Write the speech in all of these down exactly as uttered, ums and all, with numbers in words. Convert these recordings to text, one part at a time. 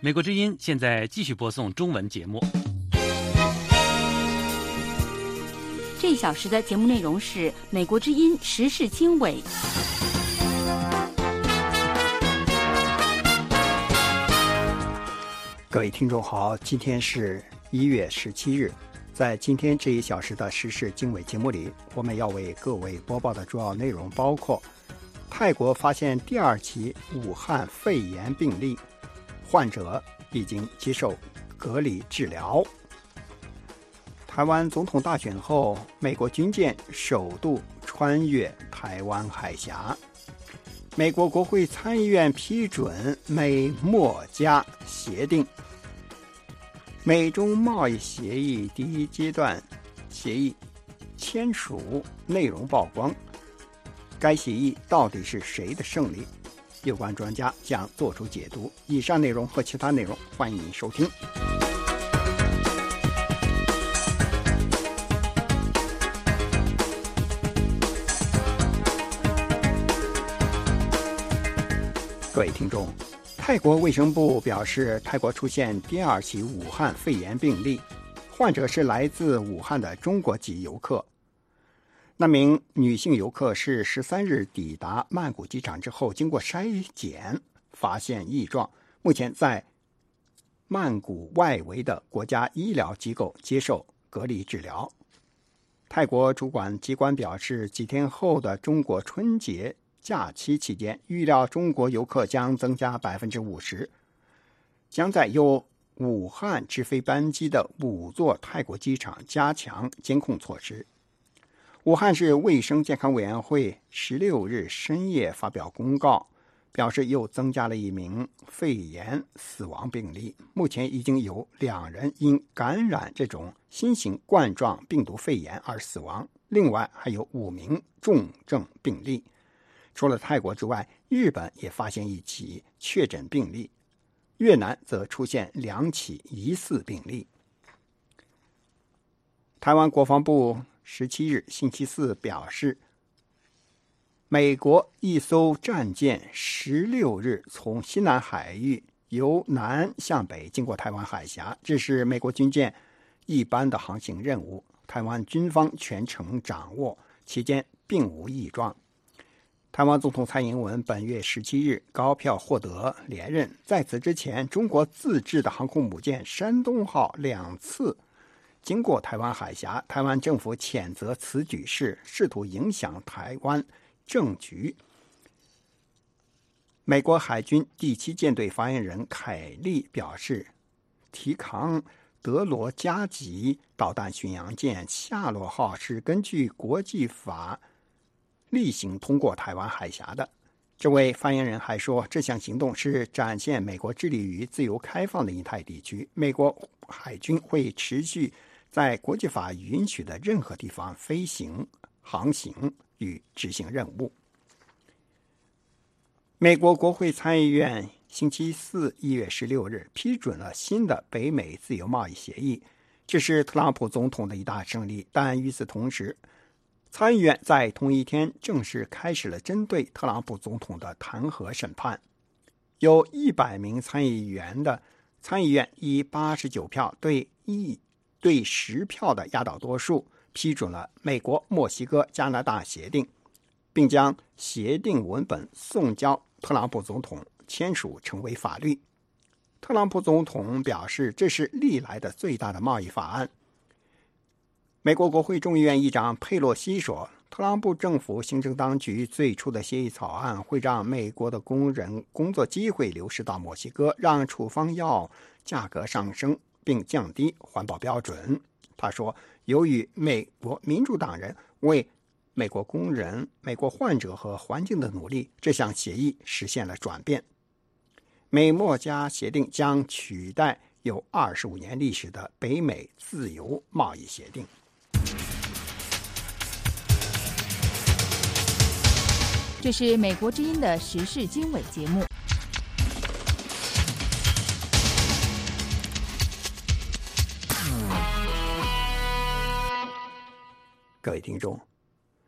美国之音现在继续播送中文节目。 这一小时的节目内容是美国之音时事经纬。 各位听众好，今天是一月十七日。在今天这一小时的时事经纬节目里，我们要为各位播报的主要内容包括：泰国发现第二起武汉肺炎病例，患者已经接受隔离治疗；台湾总统大选后，美国军舰首度穿越台湾海峡；美国国会参议院批准美墨加协定；美中贸易协议第一阶段协议签署内容曝光，该协议到底是谁的胜利？有关专家将做出解读。以上内容和其他内容，欢迎您收听。各位听众，泰国卫生部表示，泰国出现第二起武汉肺炎病例，患者是来自武汉的中国籍游客。那名女性游客是十三日抵达曼谷机场之后，经过筛检发现异状，目前在曼谷外围的国家医疗机构接受隔离治疗。泰国主管机关表示，几天后的中国春节假期期间，预料中国游客将增加 百分之五十， 将在由武汉直飞班机的五座泰国机场加强监控措施。武汉市卫生健康委员会十六日深夜发表公告，表示又增加了一名肺炎死亡病例，目前已经有两人因感染这种新型冠状病毒肺炎而死亡，另外还有五名重症病例。除了泰国之外，日本也发现一起确诊病例，越南则出现两起疑似病例。台湾国防部十七日星期四表示，美国一艘战舰十六日从西南海域由南向北经过台湾海峡，这是美国军舰一般的航行任务，台湾军方全程掌握，期间并无异状。台湾总统蔡英文本月十七日高票获得连任，在此之前，中国自制的航空母舰山东号两次经过台湾海峡，台湾政府谴责此举是试图影响台湾政局。美国海军第七舰队发言人凯利表示，提扛德罗加级导弹巡洋舰夏洛号是根据国际法例行通过台湾海峡的。这位发言人还说，这项行动是展现美国致力于自由开放的印太地区，美国海军会持续在国际法允许的任何地方飞行、航行与执行任务。美国国会参议院星期四一月十六日批准了新的北美自由贸易协议，这是特朗普总统的一大胜利。但与此同时，参议院在同一天正式开始了针对特朗普总统的弹劾审判。有一百名参议员的参议院以八十九票对一对十票的压倒多数批准了美国墨西哥加拿大协定，并将协定文本送交特朗普总统签署成为法律。特朗普总统表示，这是历来的最大的贸易法案。美国国会众议院议长佩洛西说，特朗普政府行政当局最初的协议草案会让美国的工人工作机会流失到墨西哥，让处方药价格上升，并降低环保标准。他说，由于美国民主党人为美国工人、美国患者和环境的努力，这项协议实现了转变。美墨加协定将取代有二十五年历史的北美自由贸易协定。 这是美国之音的时事经纬节目。 各位听众，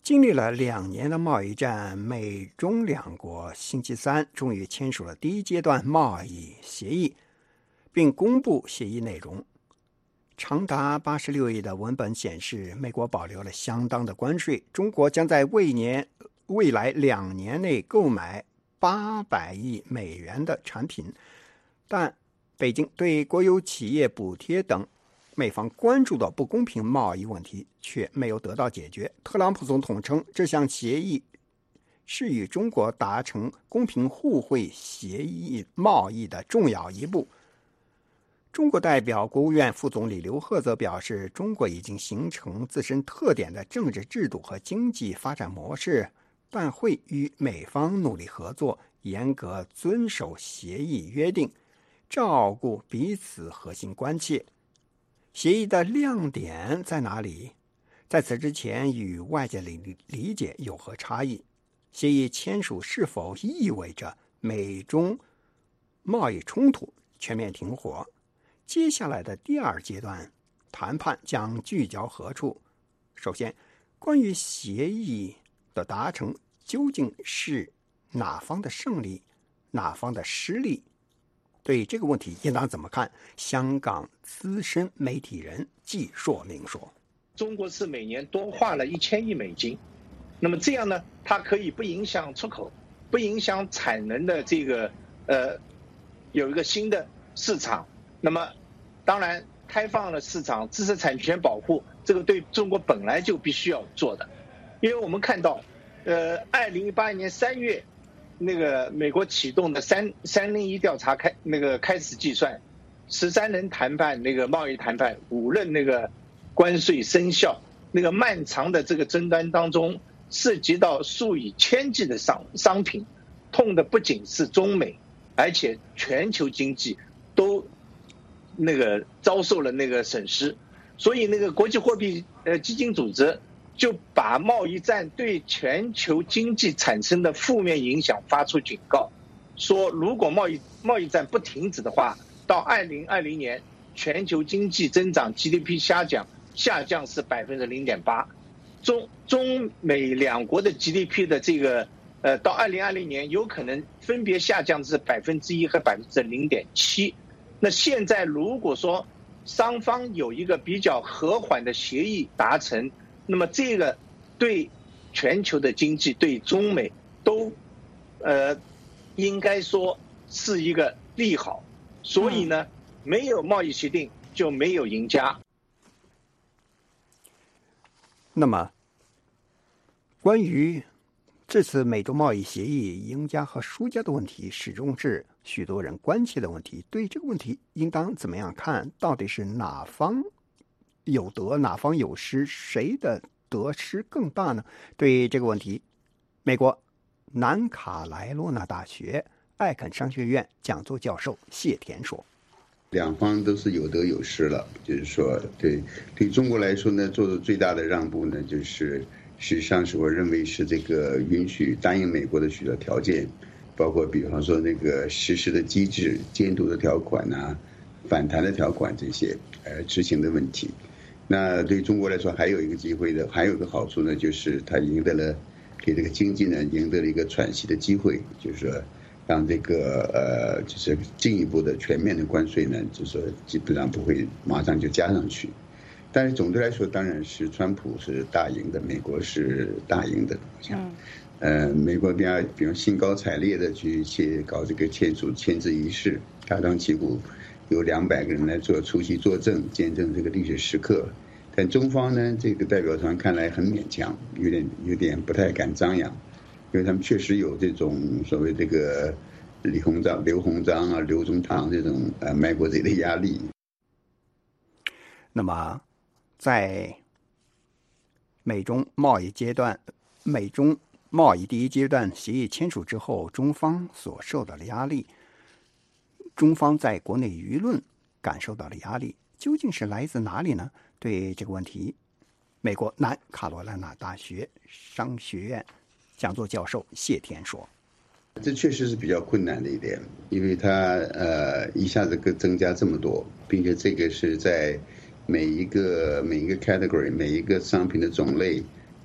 经历了两年的贸易战，美中两国星期三终于签署了第一阶段贸易协议，并公布协议内容。长达八十六页的文本显示，美国保留了相当的关税，中国将在未年未来两年内购买八百亿美元的产品，但北京对国有企业补贴等美方关注的不公平贸易问题却没有得到解决。特朗普总统称，这项协议是与中国达成公平互惠协议贸易的重要一步。中国代表国务院副总理刘鹤则表示，中国已经形成自身特点的政治制度和经济发展模式，但会与美方努力合作，严格遵守协议约定，照顾彼此核心关切。协议的亮点在哪里？在此之前与外界理理解有何差异？协议签署是否意味着美中贸易冲突全面停火？接下来的第二阶段谈判将聚焦何处？首先，关于协议的达成究竟是哪方的胜利，哪方的失利？对这个问题应当怎么看？香港资深媒体人季硕明说： 中国是每年多花了一千亿美金，那么这样呢，它可以不影响出口，不影响产能的这个呃有一个新的市场。那么当然开放了市场，知识产权保护，这个对中国本来就必须要做的。因为我们看到呃二零一八年三月那个美国启动的三三零一调查开那个开始计算，十三轮谈判那个贸易谈判，五任那个关税生效，那个漫长的这个争端当中，涉及到数以千计的商商品，痛的不仅是中美，而且全球经济都那个遭受了那个损失。所以那个国际货币呃基金组织就把贸易战对全球经济产生的负面影响发出警告，说如果贸易贸易战不停止的话，到二零二零年全球经济增长 G D P 下降下降是百分之零点八，中中美两国的 G D P 的这个呃到二零二零年有可能分别下降至百分之一和百分之零点七。那现在如果说双方有一个比较和缓的协议达成，那么这个对全球的经济对中美都呃应该说是一个利好。所以呢，没有贸易协定就没有赢家。 那么关于这次美中贸易协议赢家和输家的问题，始终是许多人关切的问题。对这个问题应当怎么样看？到底是哪方有得，哪方有失？谁的得失更大呢？对这个问题，美国南卡莱罗纳大学艾肯商学院讲座教授谢田说： 两方都是有得有失了，就是说，对对中国来说呢，做的最大的让步呢，就是实际上是我认为是这个允许答应美国的许多条件，包括比方说那个实施的机制、监督的条款啊、反弹的条款这些，呃，执行的问题。那对中国来说，还有一个机会的，还有一个好处呢，就是它赢得了给这个经济呢赢得了一个喘息的机会，就是说让这个呃，就是进一步的全面的关税呢，就是说基本上不会马上就加上去。但是总的来说，当然是川普是大赢的，美国是大赢的。嗯，呃，美国比较比如兴高采烈的去去搞这个签署签字仪式，大张旗鼓，有两百个人来做出席作证，见证这个历史时刻。但中方呢，这个代表团看来很勉强，有点有点不太敢张扬，因为他们确实有这种所谓这个李鸿章、刘鸿章啊、刘宗棠这种呃卖国贼的压力。 那么，在美中贸易阶段，美中贸易第一阶段协议签署之后，中方所受到的压力，中方在国内舆论感受到的压力，究竟是来自哪里呢？对这个问题，美国南卡罗来纳大学商学院讲座教授谢田说： 这确实是比较困难的一点，因为它呃一下子增加这么多，并且这个是在每一个每一个 category 每一个商品的种类，每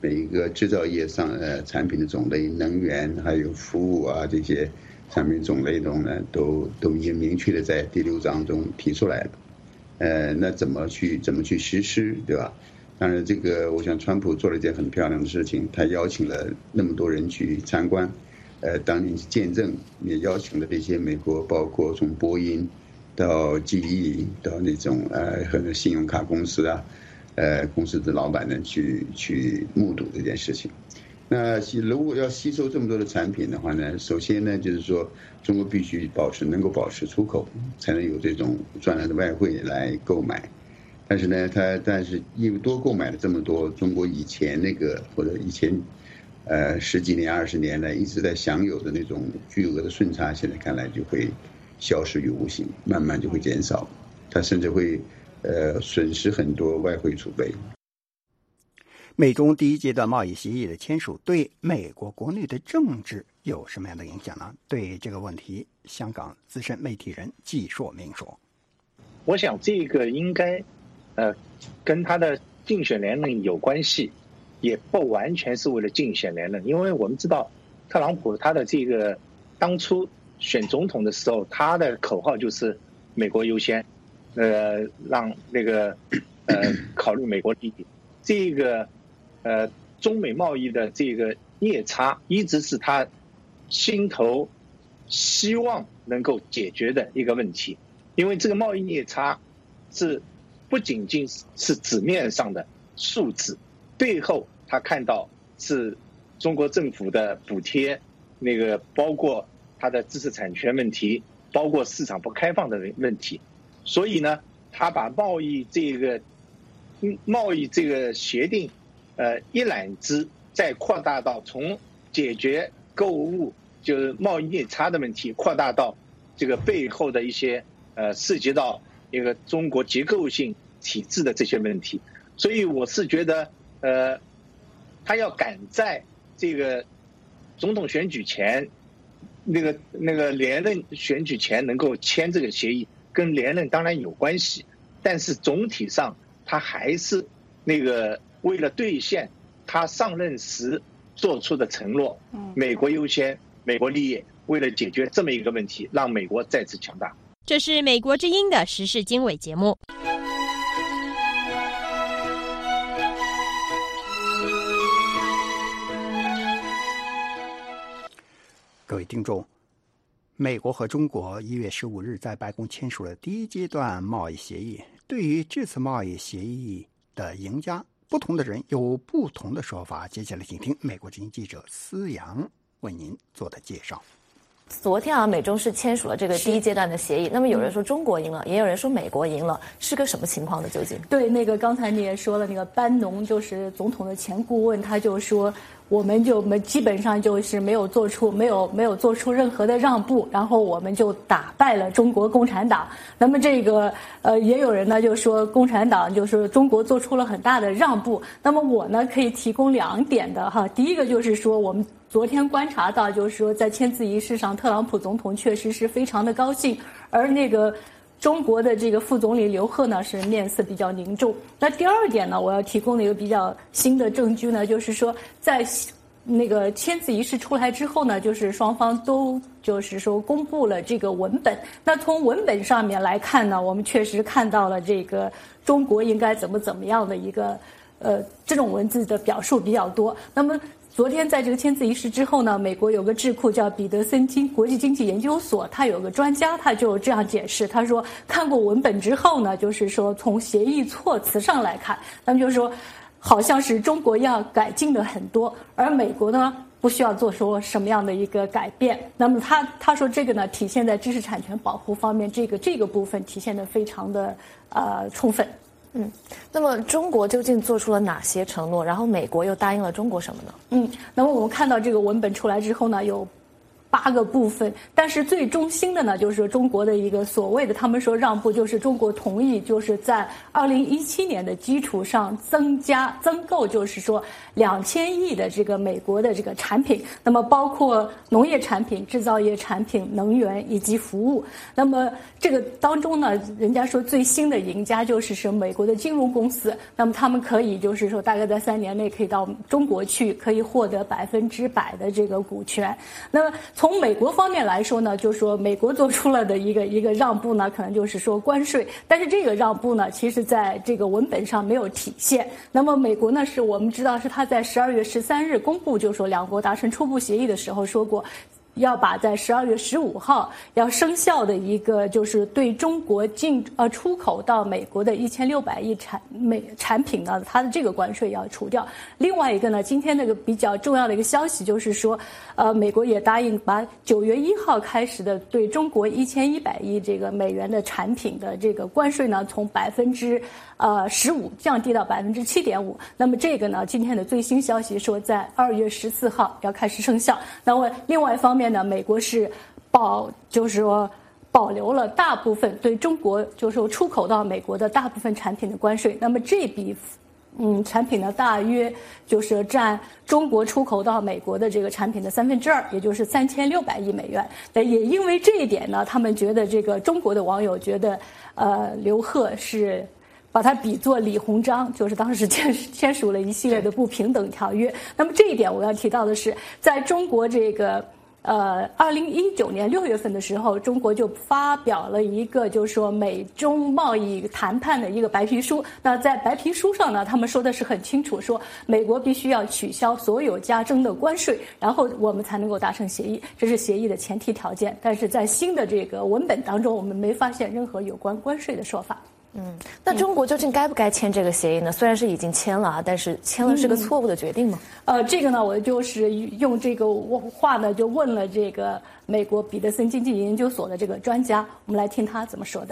每一个制造业上呃产品的种类、能源还有服务啊这些产品种类中呢，都都已经明确的在第六章中提出来了。呃，那怎么去怎么去实施，对吧？当然，这个我想川普做了一件很漂亮的事情，他邀请了那么多人去参观，呃，当年见证，也邀请了这些美国，包括从波音到 G E 到那种呃很多信用卡公司啊，呃公司的老板呢去去目睹这件事情。那如果要吸收这么多的产品的话呢，首先呢就是说，中国必须保持能够保持出口，才能有这种赚来的外汇来购买。但是呢，它但是因为多购买了这么多，中国以前那个或者以前，呃十几年、二十年来一直在享有的那种巨额的顺差，现在看来就会消失于无形，慢慢就会减少，它甚至会呃损失很多外汇储备。 美中第一阶段贸易协议的签署对美国国内的政治有什么样的影响呢？对这个问题，香港资深媒体人季硕明说：“ 我想这个应该，呃，跟他的竞选连任有关系，也不完全是为了竞选连任，因为我们知道，特朗普他的这个当初选总统的时候，他的口号就是美国优先，呃，让那个呃考虑美国利益，这个。”呃，中美贸易的这个逆差一直是他心头希望能够解决的一个问题，因为这个贸易逆差是不仅仅是纸面上的数字，背后他看到是中国政府的补贴，那个包括他的知识产权问题，包括市场不开放的问题，所以呢，他把贸易这个贸易这个协定。呃，一揽子再扩大到从解决购物就是贸易逆差的问题，扩大到这个背后的一些呃涉及到一个中国结构性体制的这些问题。所以我是觉得，呃，他要赶在这个总统选举前，那个那个连任选举前能够签这个协议，跟连任当然有关系，但是总体上他还是那个。为了兑现他上任时做出的承诺，美国优先，美国利益，为了解决这么一个问题，让美国再次强大。 这是美国之音的时事经纬节目。 各位听众，美国和中国一月十五日在白宫签署了第一阶段贸易协议。对于这次贸易协议的赢家，不同的人有不同的说法。接下来请听美国之音记者思阳为您做的介绍。 昨天啊，美中是签署了这个第一阶段的协议。那么有人说中国赢了，也有人说美国赢了，是个什么情况呢？究竟？ 对，那个刚才你也说了，那个班农就是总统的前顾问，他就说我们就没基本上就是没有做出没有没有做出任何的让步，然后我们就打败了中国共产党。那么这个呃，也有人呢就说共产党就是中国做出了很大的让步。那么我呢可以提供两点的哈，第一个就是说我们。昨天观察到，就是说在签字仪式上，特朗普总统确实是非常的高兴，而那个中国的这个副总理刘鹤呢是面色比较凝重。那第二点呢，我要提供的一个比较新的证据呢，就是说在那个签字仪式出来之后呢，就是双方都就是说公布了这个文本。那从文本上面来看呢，我们确实看到了这个中国应该怎么怎么样的一个呃这种文字的表述比较多。那么昨天在这个签字仪式之后呢，美国有个智库叫彼得森经国际经济研究所，他有个专家，他就这样解释，他说看过文本之后呢，就是说从协议措辞上来看，那么就是说好像是中国要改进的很多，而美国呢不需要做出什么样的一个改变。那么他他说这个呢体现在知识产权保护方面，这个这个部分体现得非常的呃充分。 嗯，那么中国究竟做出了哪些承诺？然后美国又答应了中国什么呢？ 嗯，那么我们看到这个文本出来之后呢，有八个部分，但是最中心的呢，就是中国的一个所谓的他们说让步，就是中国同意就是在二零一七年的基础上增加增购，就是说两千亿的这个美国的这个产品，那么包括农业产品、制造业产品、能源以及服务。那么这个当中呢，人家说最新的赢家就是是美国的金融公司，那么他们可以就是说大概在三年内可以到中国去，可以获得百分之百的这个股权。那从美国方面来说呢，就是说美国做出了的一个一个让步呢，可能就是说关税，但是这个让步呢，其实在这个文本上没有体现。那么美国呢，是我们知道是他在十二月十三日公布，就是说两国达成初步协议的时候说过，要把在十二月十五号要生效的一个就是对中国进呃出口到美国的一千六百亿产美产品呢，它的这个关税要除掉。另外一个呢，今天那个比较重要的一个消息就是说，呃，美国也答应把九月一号开始的对中国一千一百亿这个美元的产品的这个关税呢，从百分之呃十五降低到百分之七点五。那么这个呢，今天的最新消息说在二月十四号要开始生效。那么另外一方面呢，美国是保就是说保留了大部分对中国就是说出口到美国的大部分产品的关税。那么这笔嗯产品呢，大约就是占中国出口到美国的这个产品的三分之二，也就是三千六百亿美元。那也因为这一点呢，他们觉得这个中国的网友觉得，呃，刘鹤是把它比作李鸿章，就是当时签签署了一系列的不平等条约。那么这一点我要提到的是，在中国这个。呃，二零一九年六月份的时候，中国就发表了一个就是说美中贸易谈判的一个白皮书。那在白皮书上呢，他们说的是很清楚，说美国必须要取消所有加征的关税，然后我们才能够达成协议，这是协议的前提条件。但是在新的这个文本当中，我们没发现任何有关关税的说法。 嗯，那中国究竟该不该签这个协议呢？虽然是已经签了啊，但是签了是个错误的决定吗？ 呃，这个呢，我就是用这个话呢，就问了这个美国彼得森经济研究所的这个专家，我们来听他怎么说的。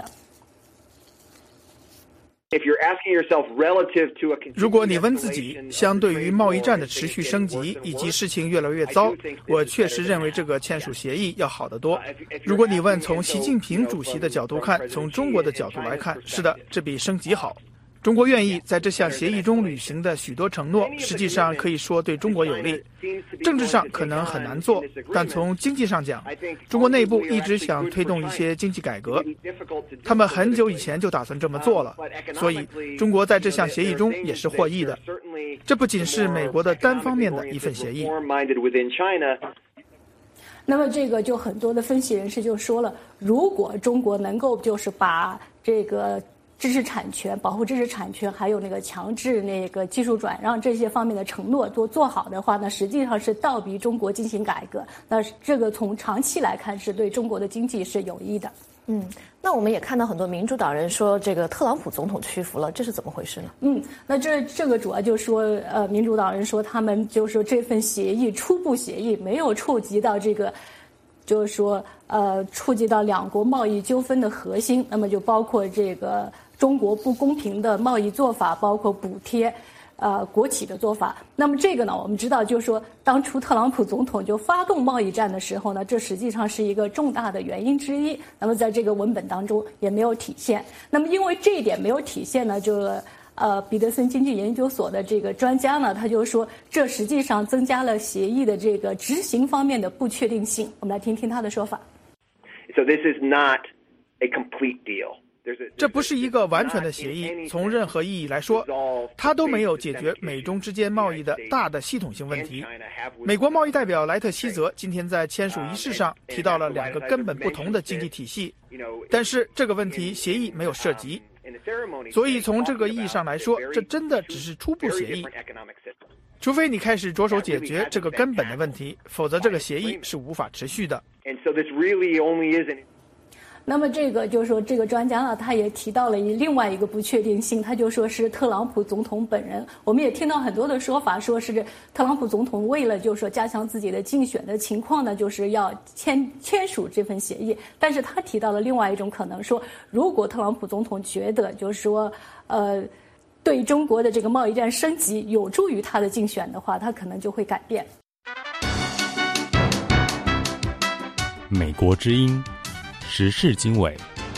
如果你问自己，相对于贸易战的持续升级以及事情越来越糟，我确实认为这个签署协议要好得多。如果你问从习近平主席的角度看，从中国的角度来看，是的，这比升级好。中国愿意在这项协议中履行的许多承诺，实际上可以说对中国有利。政治上可能很难做，但从经济上讲，中国内部一直想推动一些经济改革，他们很久以前就打算这么做了，所以中国在这项协议中也是获益的。这不仅是美国的单方面的一份协议。 那么这个就很多的分析人士就说了，如果中国能够就是把这个知识产权、保护知识产权，还有那个强制那个技术转让这些方面的承诺都做好的话，那实际上是倒逼中国进行改革。那这个从长期来看是对中国的经济是有益的。 嗯，那我们也看到很多民主党人说这个特朗普总统屈服了，这是怎么回事呢？ 嗯，那这这个主要就是说，呃，民主党人说他们就是说这份协议初步协议没有触及到这个。就是说，呃，触及到两国贸易纠纷的核心，那么就包括这个中国不公平的贸易做法，包括补贴，呃，国企的做法。那么这个呢，我们知道，就是说，当初特朗普总统就发动贸易战的时候呢，这实际上是一个重大的原因之一。那么在这个文本当中也没有体现。那么因为这一点没有体现呢，就。呃，彼得森经济研究所的这个专家呢，他就说，这实际上增加了协议的这个执行方面的不确定性。我们来听听他的说法。 So this is not a complete deal. 这不是一个完全的协议，从任何意义来说，它都没有解决美中之间贸易的大的系统性问题。美国贸易代表莱特希泽今天在签署仪式上提到了两个根本不同的经济体系，但是这个问题协议没有涉及。所以从这个意义上来说，这真的只是初步协议。除非你开始着手解决这个根本的问题，否则这个协议是无法持续的。 那么这个就是说，这个专家呢，他也提到了一另外一个不确定性，他就说是特朗普总统本人。我们也听到很多的说法，说是特朗普总统为了就是说加强自己的竞选的情况呢，就是要签签署这份协议。但是他提到了另外一种可能，说如果特朗普总统觉得就是说，呃，对中国的这个贸易战升级有助于他的竞选的话，他可能就会改变。 美国之音时事经纬。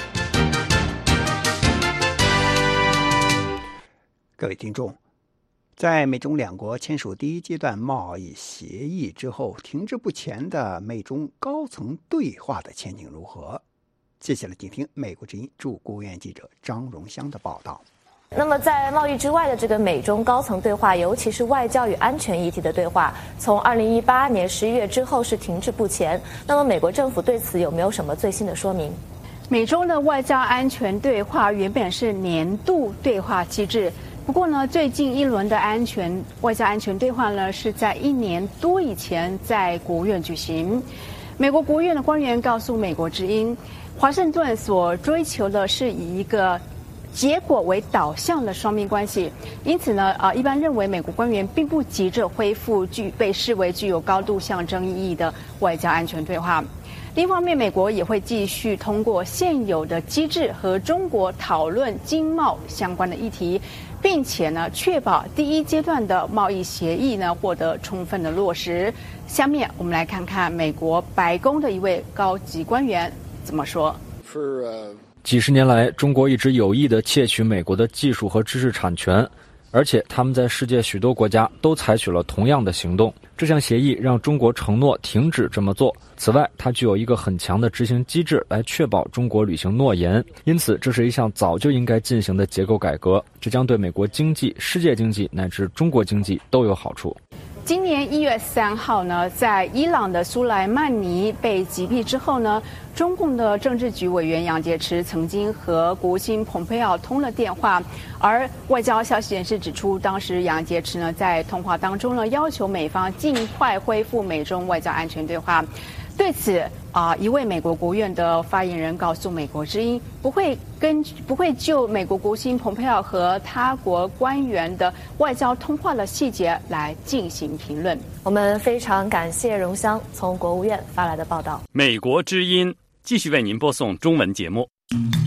各位听众，在美中两国签署第一阶段贸易协议之后，停滞不前的美中高层对话的前景如何？接下来请听美国之音驻国务院记者张荣香的报道。 那么在贸易之外的这个美中高层对话，尤其是外交与安全议题的对话，从二零一八年十一月之后是停滞不前。那么美国政府对此有没有什么最新的说明？ 美中的外交安全对话原本是年度对话机制，不过呢，最近一轮的安全外交安全对话呢，是在一年多以前在国务院举行。美国国务院的官员告诉美国之音，华盛顿所追求的是以一个结果为导向的双边关系，因此呢，啊，一般认为美国官员并不急着恢复具被视为具有高度象征意义的外交安全对话。另一方面，美国也会继续通过现有的机制和中国讨论经贸相关的议题，并且呢，确保第一阶段的贸易协议呢获得充分的落实。下面我们来看看美国白宫的一位高级官员怎么说。 几十年来，中国一直有意地窃取美国的技术和知识产权，而且他们在世界许多国家都采取了同样的行动。这项协议让中国承诺停止这么做。此外，它具有一个很强的执行机制来确保中国履行诺言，因此这是一项早就应该进行的结构改革，这将对美国经济、世界经济乃至中国经济都有好处。 今年一月三号呢，在伊朗的苏莱曼尼被击毙之后呢，中共的政治局委员杨洁篪曾经和国务卿蓬佩奥通了电话，而外交消息人士指出，当时杨洁篪呢在通话当中呢要求美方尽快恢复美中外交安全对话。对此啊、呃，一位美国国务院的发言人告诉美国之音，不会根不会就美国国务卿蓬佩奥和他国官员的外交通话的细节来进行评论。 我们非常感谢荣香从国务院发来的报道。 美国之音继续为您播送中文节目。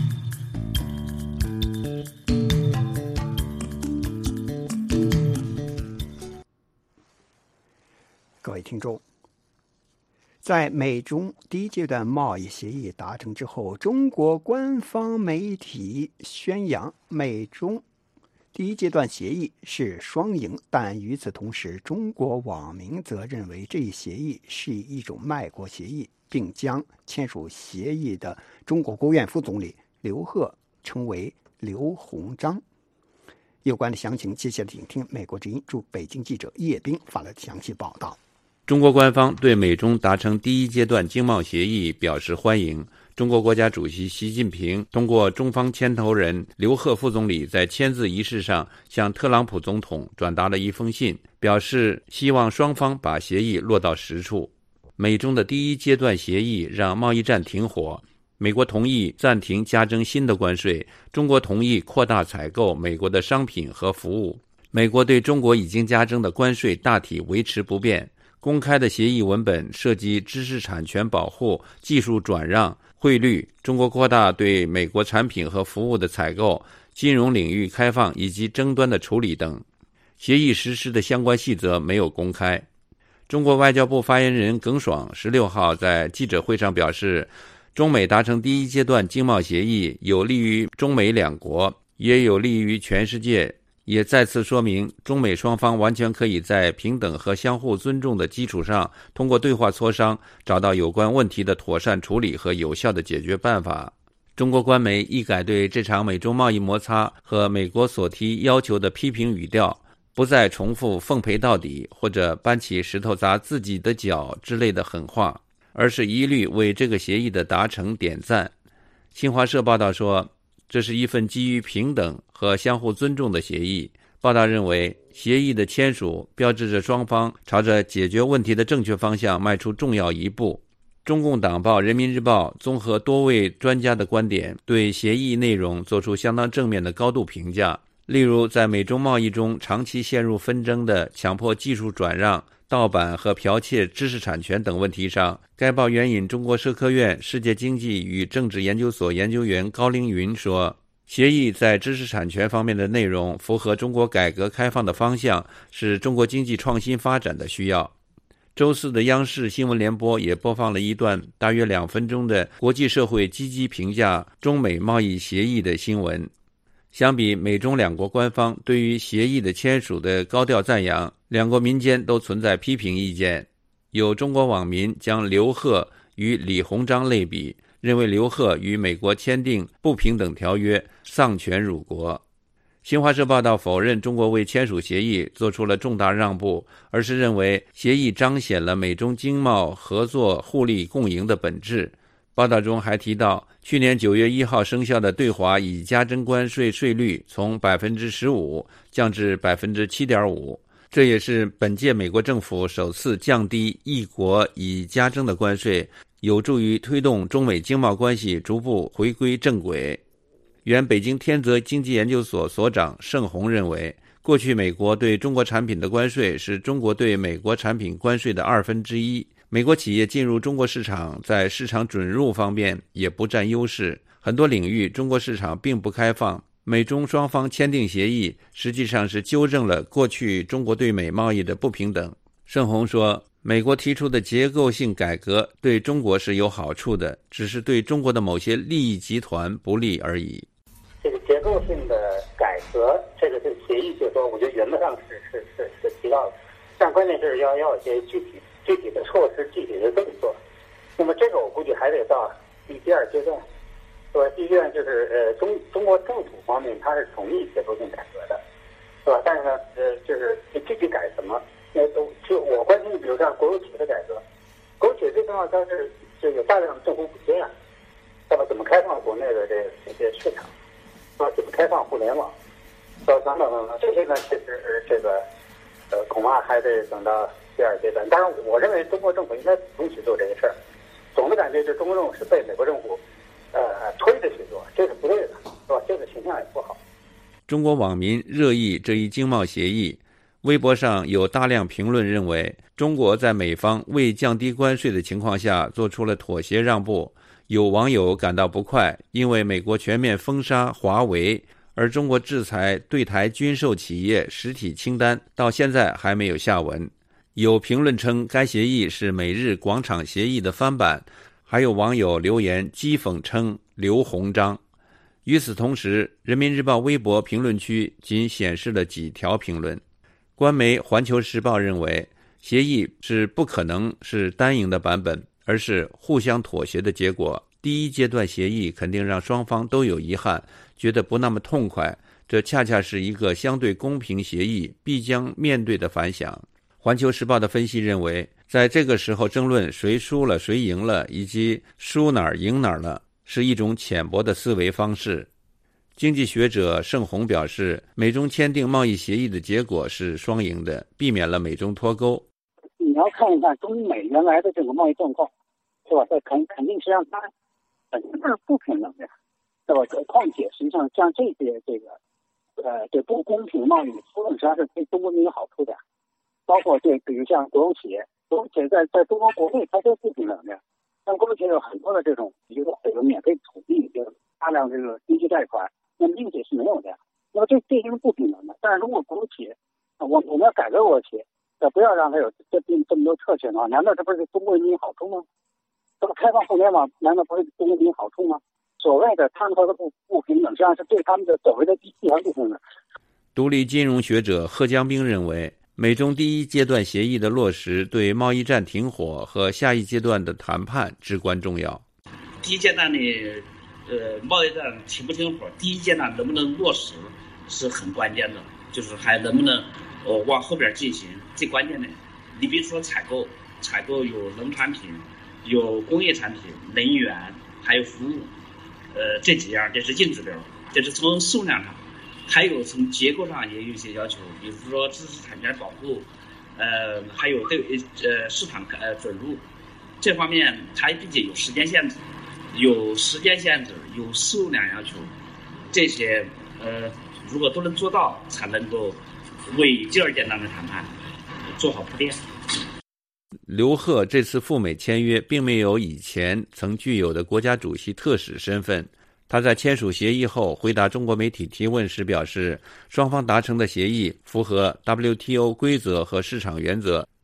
各位听众，在美中第一阶段贸易协议达成之后，中国官方媒体宣扬美中第一阶段协议是双赢，但与此同时，中国网民则认为这一协议是一种卖国协议，并将签署协议的中国国务院副总理刘鹤称为刘鸿章。有关的详情，接下来请听美国之音驻北京记者叶斌发来的详细报道。 中国官方对美中达成第一阶段经贸协议表示欢迎。中国国家主席习近平通过中方牵头人刘鹤副总理在签字仪式上向特朗普总统转达了一封信，表示希望双方把协议落到实处。美中的第一阶段协议让贸易战停火，美国同意暂停加征新的关税，中国同意扩大采购美国的商品和服务。美国对中国已经加征的关税大体维持不变。公开的协议文本涉及知识产权保护、技术转让、汇率、中国扩大对美国产品和服务的采购、金融领域开放以及争端的处理等。协议实施的相关细则没有公开。中国外交部发言人耿爽十六号在记者会上表示，中美达成第一阶段经贸协议有利于中美两国，也有利于全世界，也再次说明中美双方完全可以在平等和相互尊重的基础上，通过对话磋商找到有关问题的妥善处理和有效的解决办法。中国官媒一改对这场美中贸易摩擦和美国所提要求的批评语调，不再重复奉陪到底或者搬起石头砸自己的脚之类的狠话，而是一律为这个协议的达成点赞。新华社报道说，这是一份基于平等和相互尊重的协议。报道认为，协议的签署标志着双方朝着解决问题的正确方向迈出重要一步。中共党报《人民日报》综合多位专家的观点，对协议内容做出相当正面的高度评价。例如，在美中贸易中长期陷入纷争的强迫技术转让、盗版和剽窃知识产权等问题上，该报援引中国社科院世界经济与政治研究所研究员高凌云说，协议在知识产权方面的内容符合中国改革开放的方向，是中国经济创新发展的需要。 周四的央视新闻联播也播放了一段大约两分钟的国际社会积极评价中美贸易协议的新闻。相比美中两国官方对于协议的签署的高调赞扬，两国民间都存在批评意见。有中国网民将刘鹤与李鸿章类比，认为刘鹤与美国签订不平等条约，丧权辱国。新华社报道否认中国为签署协议做出了重大让步，而是认为协议彰显了美中经贸合作互利共赢的本质。报道中还提到，去年九月一号生效的对华以加征关税税率从百分之十五降至百分之七点五，这也是本届美国政府首次降低一国以加征的关税，有助于推动中美经贸关系逐步回归正轨。原北京天泽经济研究所所长盛洪认为，过去美国对中国产品的关税是中国对美国产品关税的二分之一，美国企业进入中国市场在市场准入方面也不占优势，很多领域中国市场并不开放。美中双方签订协议，实际上是纠正了过去中国对美贸易的不平等。盛洪说，美国提出的结构性改革对中国是有好处的，只是对中国的某些利益集团不利而已。 这个结构性的改革，这个是协议，就是说，我觉得原则上是是是是提到的，但关键是要要有些具体具体的措施、具体的动作。那么这个我估计还得到第第二阶段，是吧？第一阶段就是呃中中国政府方面它是同意结构性改革的，是吧？但是呢，呃，就是具体改什么，那都就我关心，比如像国有企业的改革，国有企业最重要它是就有大量的政府补贴啊，那么怎么开放国内的这个这些市场？说怎么开放互联网，说等等等等，这些呢，其实这个呃，恐怕还得等到第二阶段。当然，我认为中国政府应该主动去做这个事儿。总的感觉就是中国政府是被美国政府呃推着去做，这是不对的，是吧？这个形象也不好。 中国网民热议这一经贸协议，微博上有大量评论认为，中国在美方未降低关税的情况下做出了妥协让步。有网友感到不快，因为美国全面封杀华为，而中国制裁对台军售企业实体清单到现在还没有下文。有评论称该协议是美日广场协议的翻版，还有网友留言讥讽称刘鸿章。与此同时，人民日报微博评论区仅显示了几条评论。官媒环球时报认为，协议是不可能是单赢的版本，而是互相妥协的结果。第一阶段协议肯定让双方都有遗憾，觉得不那么痛快，这恰恰是一个相对公平协议必将面对的反响。环球时报的分析认为，在这个时候争论谁输了谁赢了，以及输哪儿赢哪儿了，是一种浅薄的思维方式。经济学者盛洪表示，美中签订贸易协议的结果是双赢的，避免了美中脱钩。 你要看一看中美原来的这个贸易状况，是吧？这肯肯定是让它本身是不平等的，是吧？况且实际上像这些这个呃这不公平贸易，实际上是对中国民有好处的，包括这比如像国有企业，国有企业在在中国国内它是不平等的，像国有企业有很多的这种，比如说有免费土地，有大量这个经济贷款，那么应届是没有的，那么这这些是不平等的。但是如果国有企业，我我们要改革国有企业。不要让它有这这么多特权的话，难道这不是中国人民好处吗？这个开放互联网难道不是中国人民好处吗？所谓的他们说的不不平等，实际上是对他们的所谓的地缘不平等。 独立金融学者贺江兵认为，美中第一阶段协议的落实对贸易战停火和下一阶段的谈判至关重要。 第一阶段的呃贸易战停不停火，第一阶段能不能落实是很关键的，就是还能不能呃往后边进行。最关键的，你比如说采购，采购有农产品，有工业产品，能源，还有服务，呃，这几样这是硬指标，这是从数量上，还有从结构上也有一些要求，比如说知识产权保护，呃，还有对呃市场呃准入，这方面它毕竟有时间限制，有时间限制，有数量要求，这些呃如果都能做到，才能够为第二阶段的谈判做好铺垫。 刘鹤这次赴美签约并没有以前曾具有的国家主席特使身份。他在签署协议后回答中国媒体提问时表示，双方达成的协议符合 W T O 规则和市场原则，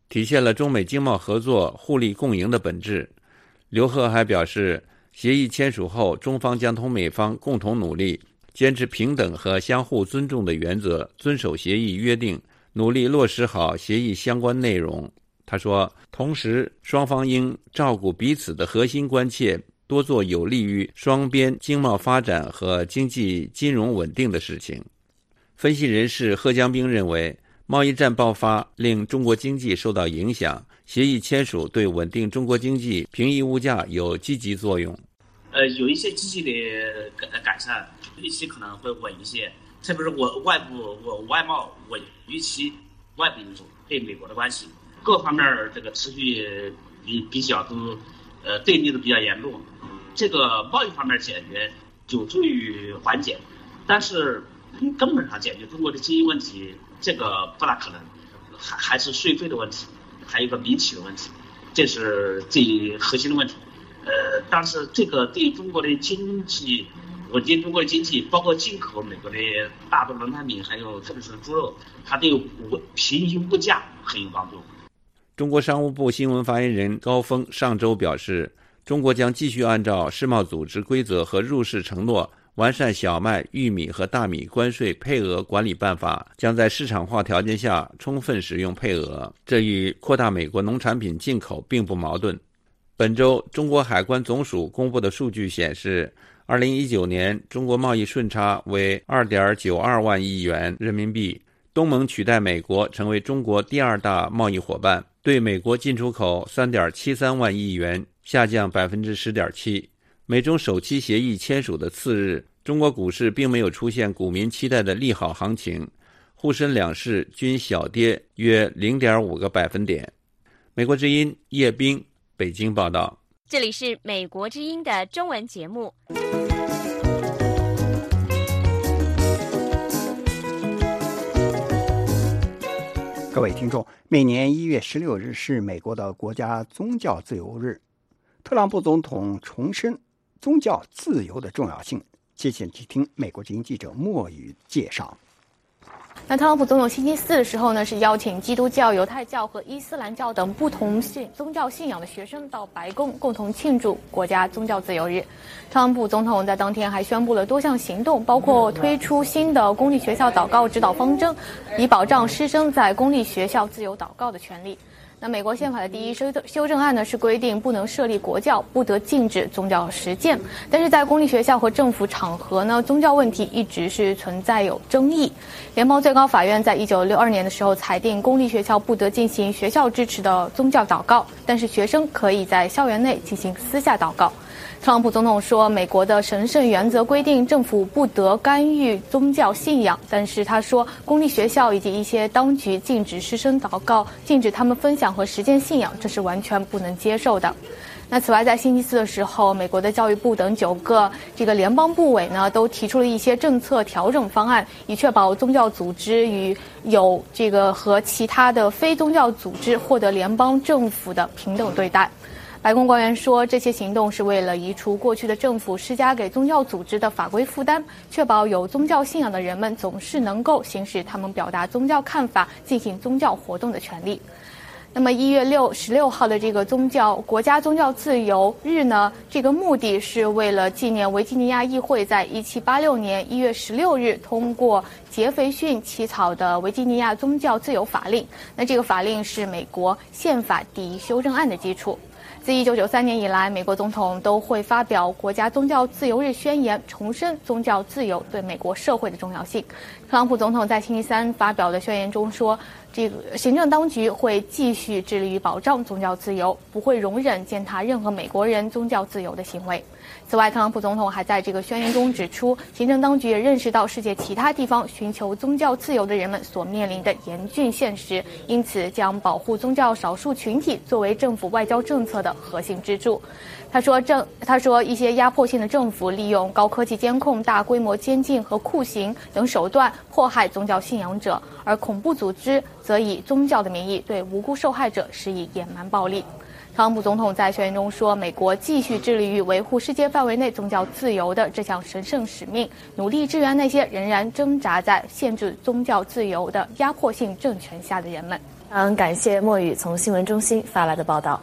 体现了中美经贸合作互利共赢的本质。刘鹤还表示，协议签署后，中方将同美方共同努力，坚持平等和相互尊重的原则，遵守协议约定，努力落实好协议相关内容。他说，同时双方应照顾彼此的核心关切，多做有利于双边经贸发展和经济金融稳定的事情。分析人士贺江兵认为，贸易战爆发令中国经济受到影响，协议签署对稳定中国经济、平抑物价有积极作用。 呃，有一些积极的改改善，预期可能会稳一些，特别是我外部我外贸稳预期，外部因素对美国的关系各方面这个持续比比较都呃对立的比较严重，这个贸易方面解决有助于缓解，但是根本上解决中国的经济问题，这个不大可能，还还是税费的问题，还有一个民企的问题，这是最核心的问题。呃，但是这个对中国的经济稳定中国的经济，包括进口美国的大宗农产品，还有特别是猪肉，它对平抑物价很有帮助。 中国商务部新闻发言人高峰上周表示，中国将继续按照世贸组织规则和入世承诺，完善小麦、玉米和大米关税配额管理办法，将在市场化条件下充分使用配额，这与扩大美国农产品进口并不矛盾。本周，中国海关总署公布的数据显示，二零一九年中国贸易顺差为 二点九二万亿元人民币，东盟取代美国成为中国第二大贸易伙伴，对美国进出口 三点七三万亿元，下降 百分之十点七。 美中首期协议签署的次日，中国股市并没有出现股民期待的利好行情，沪深两市均小跌约 零点五个百分点。美国之音叶冰北京报道。 这里是美国之音的中文节目。 各位听众，每年一月十六日是美国的国家宗教自由日。特朗普总统重申宗教自由的重要性。接下去听美国之音记者莫宇介绍。 那特朗普总统星期四的时候呢，是邀请基督教、犹太教和伊斯兰教等不同信宗教信仰的学生到白宫共同庆祝国家宗教自由日。特朗普总统在当天还宣布了多项行动，包括推出新的公立学校祷告指导方针，以保障师生在公立学校自由祷告的权利。那美国宪法的第一修修正案呢，是规定不能设立国教，不得禁止宗教实践。但是在公立学校和政府场合呢，宗教问题一直是存在有争议。联邦最高法院在一九六二年的时候裁定，公立学校不得进行学校支持的宗教祷告，但是学生可以在校园内进行私下祷告。特朗普总统说，美国的神圣原则规定政府不得干预宗教信仰，但是他说，公立学校以及一些当局禁止师生祷告，禁止他们分享和实践信仰，这是完全不能接受的。那此外，在星期四的时候，美国的教育部等九个这个联邦部委呢，都提出了一些政策调整方案，以确保宗教组织与有这个和其他的非宗教组织获得联邦政府的平等对待。白宫官员说，这些行动是为了移除过去的政府施加给宗教组织的法规负担，确保有宗教信仰的人们总是能够行使他们表达宗教看法、进行宗教活动的权利。那么一月六十六号的这个宗教国家宗教自由日呢，这个目的是为了纪念维吉尼亚议会在一七八六年一月十六日通过杰斐逊起草的维吉尼亚宗教自由法令。那这个法令是美国宪法第一修正案的基础。自一九九三年以来，美国总统都会发表国家宗教自由日宣言，重申宗教自由对美国社会的重要性。特朗普总统在星期三发表的宣言中说，这个行政当局会继续致力于保障宗教自由，不会容忍践踏任何美国人宗教自由的行为。此外，特朗普总统还在这个宣言中指出，行政当局也认识到世界其他地方寻求宗教自由的人们所面临的严峻现实，因此将保护宗教少数群体作为政府外交政策的核心支柱。他说政他说一些压迫性的政府利用高科技监控、大规模监禁和酷刑等手段迫害宗教信仰者，而恐怖组织则以宗教的名义对无辜受害者施以野蛮暴力。特朗普总统在宣言中说，美国继续致力于维护世界范围内宗教自由的这项神圣使命，努力支援那些仍然挣扎在限制宗教自由的压迫性政权下的人们。 嗯，感谢莫宇从新闻中心发来的报道。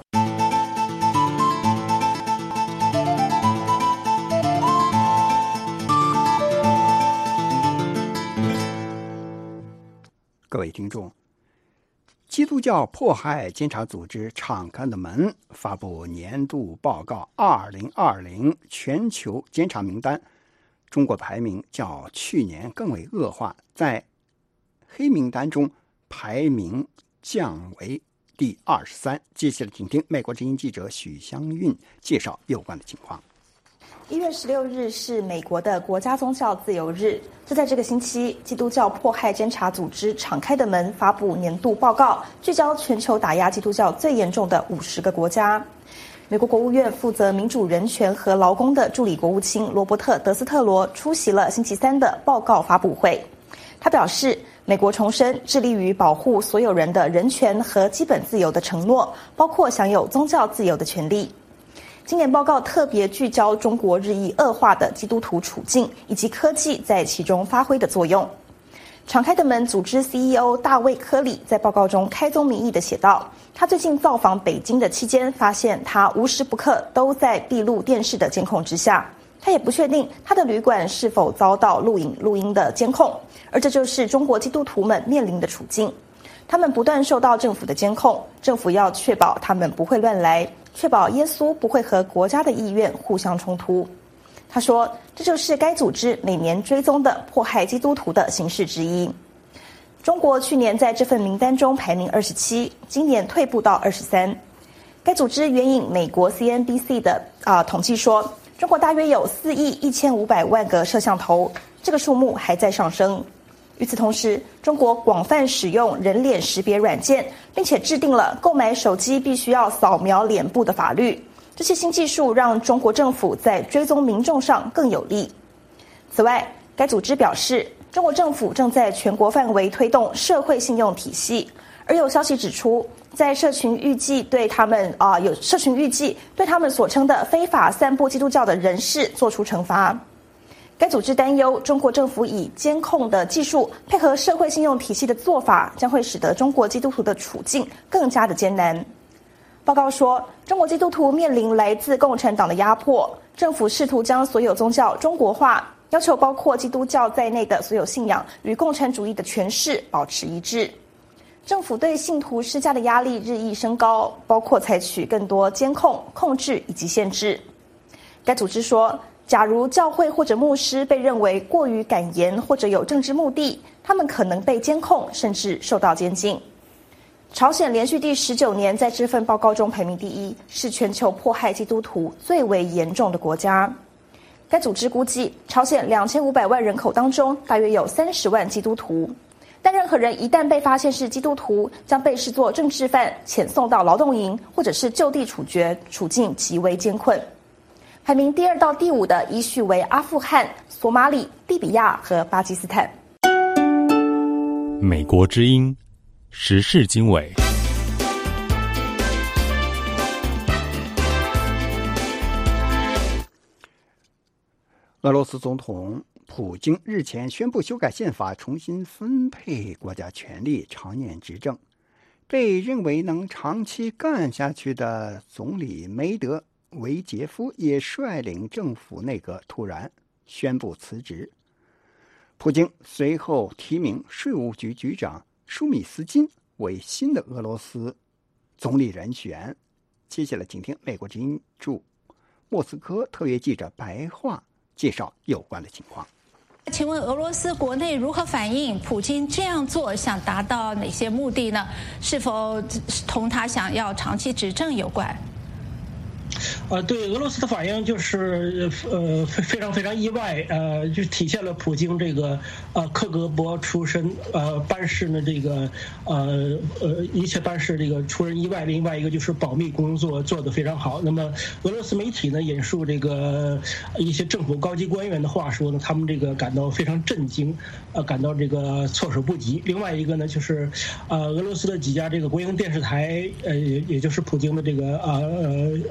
各位听众，基督教迫害监察组织敞开的门发布年度报告二零二零全球监察名单，中国排名较去年更为恶化，在黑名单中排名降为第二十三。接下来请听美国之音记者许香韵介绍有关的情况。 一月十六日是美国的国家宗教自由日，就在这个星期，基督教迫害监察组织敞开的门发布年度报告，聚焦全球打压基督教最严重的五十个国家。美国国务院负责民主人权和劳工的助理国务卿罗伯特·德斯特罗出席了星期三的报告发布会。他表示，美国重申致力于保护所有人的人权和基本自由的承诺，包括享有宗教自由的权利。今年报告特别聚焦中国日益恶化的基督徒处境，以及科技在其中发挥的作用。敞开的门组织 C E O 大卫·科里在报告中开宗明义地写道，他最近造访北京的期间，发现他无时不刻都在闭路电视的监控之下。他也不确定他的旅馆是否遭到录影录音的监控，而这就是中国基督徒们面临的处境。他们不断受到政府的监控，政府要确保他们不会乱来，确保耶稣不会和国家的意愿互相冲突。他说，这就是该组织每年追踪的迫害基督徒的形式之一。中国去年在这份名单中排名二十七，今年退步到二十三。该组织援引美国 C N B C 的啊、呃、统计说，中国大约有四亿一千五百万个摄像头，这个数目还在上升。与此同时，中国广泛使用人脸识别软件，并且制定了购买手机必须要扫描脸部的法律。这些新技术让中国政府在追踪民众上更有利。此外，该组织表示，中国政府正在全国范围推动社会信用体系，而有消息指出，在社群预计对他们啊、呃、有社群预计对他们所称的非法散布基督教的人士做出惩罚。该组织担忧，中国政府以监控的技术配合社会信用体系的做法，将会使得中国基督徒的处境更加的艰难。报告说，中国基督徒面临来自共产党的压迫，政府试图将所有宗教中国化，要求包括基督教在内的所有信仰与共产主义的诠释保持一致。政府对信徒施加的压力日益升高，包括采取更多监控、控制以及限制。该组织说，假如教会或者牧师被认为过于敢言或者有政治目的，他们可能被监控，甚至受到监禁。朝鲜连续第十九年在这份报告中排名第一，是全球迫害基督徒最为严重的国家。该组织估计，朝鲜两千五百万人口当中，大约有三十万基督徒。但任何人一旦被发现是基督徒，将被视作政治犯，遣送到劳动营，或者是就地处决，处境极为艰困。排名第二到第五的依序为阿富汗、索马里、利比亚和巴基斯坦。 美国之音时事经纬。 俄罗斯总统普京日前宣布修改宪法，重新分配国家权力，常年执政。被认为能长期干下去的总理梅德韦杰夫也率领政府内阁突然宣布辞职。普京随后提名税务局局长舒米斯金为新的俄罗斯总理人选。接下来请听美国之音驻莫斯科特约记者白桦介绍有关的情况。 请问俄罗斯国内如何反应？普京这样做想达到哪些目的呢？是否同他想要长期执政有关？ 呃，对俄罗斯的反应就是呃非常非常意外，呃，就体现了普京这个呃克格勃出身，呃办事呢这个呃呃一切办事这个出人意外。另外一个就是保密工作做得非常好。那么俄罗斯媒体呢引述这个一些政府高级官员的话说呢，他们这个感到非常震惊，呃感到这个措手不及。另外一个呢就是呃俄罗斯的几家这个国营电视台，呃也也就是普京的这个呃呃呃宣传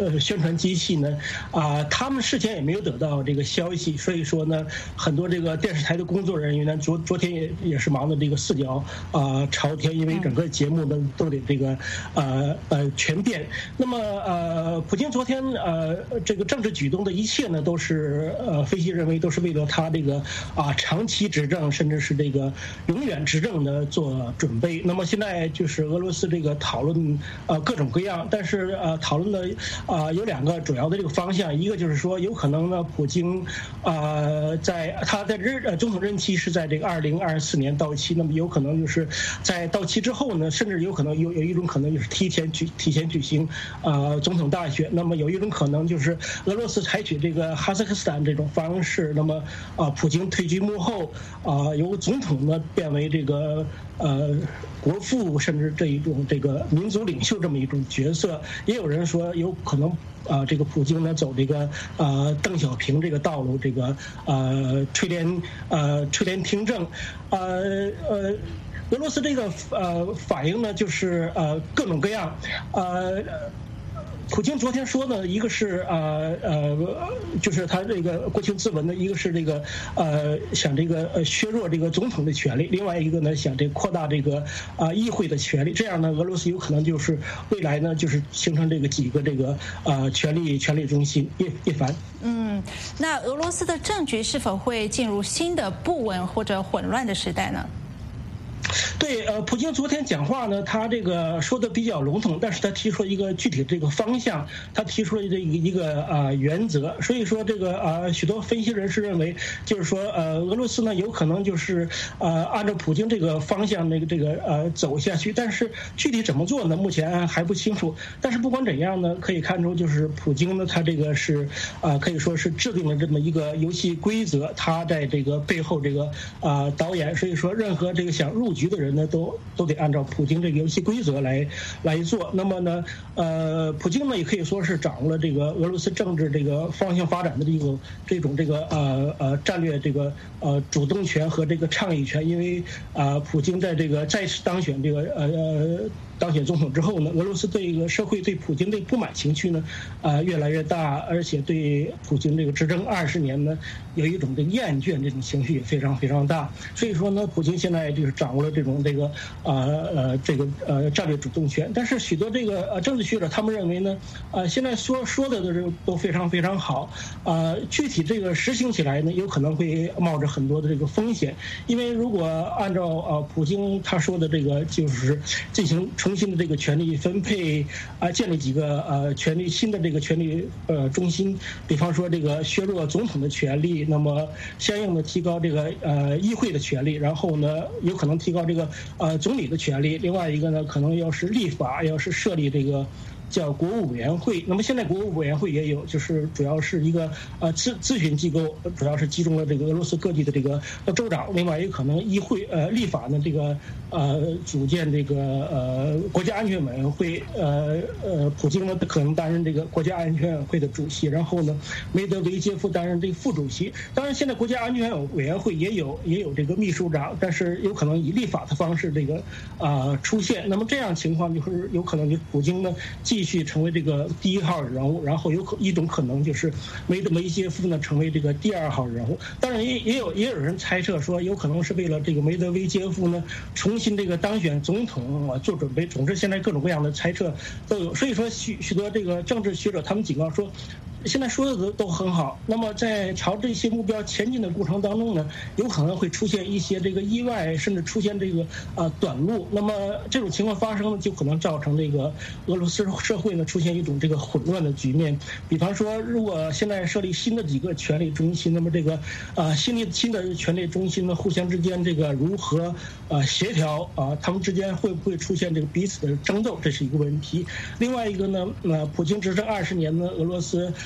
传机器呢，啊，他们事前也没有得到这个消息，所以说呢，很多这个电视台的工作人员呢，昨昨天也也是忙的这个四脚啊朝天，因为整个节目呢都得这个呃呃全变。那么呃，普京昨天呃这个政治举动的一切呢，都是呃分析认为都是为了他这个啊长期执政，甚至是这个永远执政的做准备。那么现在就是俄罗斯这个讨论呃各种各样，但是呃讨论的啊、呃、有两个主要的这个方向，一个就是说有可能呢，普京呃在他的任呃总统任期是在这个二零二四年到期，那么有可能就是在到期之后呢，甚至有可能有有一种可能就是提前举提前举行呃总统大选，那么有一种可能就是俄罗斯采取这个哈萨克斯坦这种方式，那么啊、呃、普京退居幕后啊、呃、由总统呢变为这个呃国父，甚至这一种这个民族领袖这么一种角色。也有人说有可能啊、呃，这个普京呢走这个呃邓小平这个道路，这个呃垂帘呃垂帘听政，呃呃。俄罗斯这个呃反应呢，就是呃各种各样，呃。普京昨天说呢，一个是呃呃，就是他这个国情咨文的，一个是这个呃想这个呃削弱这个总统的权利，另外一个呢想这扩大这个啊、呃、议会的权利，这样呢俄罗斯有可能就是未来呢就是形成这个几个这个呃权力权力中心一一凡。 嗯，那俄罗斯的政局是否会进入新的不稳或者混乱的时代呢？ 对，呃，普京昨天讲话呢，他这个说的比较笼统，但是他提出了一个具体的这个方向，他提出了这个一个啊、呃、原则，所以说这个啊、呃、许多分析人士认为，就是说呃俄罗斯呢有可能就是呃按照普京这个方向那个这个呃走下去，但是具体怎么做呢，目前还不清楚。但是不管怎样呢，可以看出就是普京呢他这个是啊、呃、可以说是制定了这么一个游戏规则，他在这个背后这个啊、呃、导演，所以说任何这个想入局的人呢，都都得按照普京这个游戏规则来来做。那么呢，呃，普京呢也可以说是掌握了这个俄罗斯政治这个方向发展的这个这种这个呃呃战略这个呃主动权和这个倡议权。因为啊、呃，普京在这个再次当选这个呃呃当选总统之后呢，俄罗斯对这个社会对普京的不满情绪呢啊、呃、越来越大，而且对普京这个执政二十年呢有一种这个厌倦这种情绪也非常非常大。所以说呢，普京现在就是掌握了这种这个啊 呃, 呃这个呃战略主动权。但是许多这个呃政治学者他们认为呢，呃现在说说的都都非常非常好，啊、呃、具体这个实行起来呢，有可能会冒着很多的这个风险。因为如果按照呃普京他说的这个就是进行重新的这个权力分配啊、呃，建立几个呃权力新的这个权力呃中心，比方说这个削弱总统的权力，那么相应的提高这个呃议会的权力，然后呢有可能提高这个呃总理的权利，另外一个呢可能要是立法，要是设立这个叫国务委员会。那么现在国务委员会也有，就是主要是一个呃咨咨询机构，主要是集中了这个俄罗斯各地的这个州长。另外也可能议会呃立法呢，这个呃组建这个呃国家安全委员会，呃呃普京呢可能担任这个国家安全委员会的主席，然后呢梅德韦杰夫担任这个副主席。当然现在国家安全委员会也有也有这个秘书长，但是有可能以立法的方式这个啊、呃、出现。那么这样情况就是有可能就普京呢继续成为这个第一号人物，然后有可一种可能就是梅德韦杰夫呢成为这个第二号人物。当然也也有也有人猜测说，有可能是为了这个梅德韦杰夫呢重新这个当选总统啊做准备。总之现在各种各样的猜测都有，所以说许许多这个政治学者他们警告说，现在说的都都很好，那么在朝这些目标前进的过程当中呢，有可能会出现一些这个意外，甚至出现这个啊、呃、短路。那么这种情况发生呢，就可能造成这个俄罗斯社会呢出现一种这个混乱的局面。比方说，如果现在设立新的几个权力中心，那么这个啊、呃、新的新的权力中心呢，互相之间这个如何呃协调啊，他们之间会不会出现这个彼此的争斗，这是一个问题。另外一个呢，呃，普京执政二十年呢，俄罗斯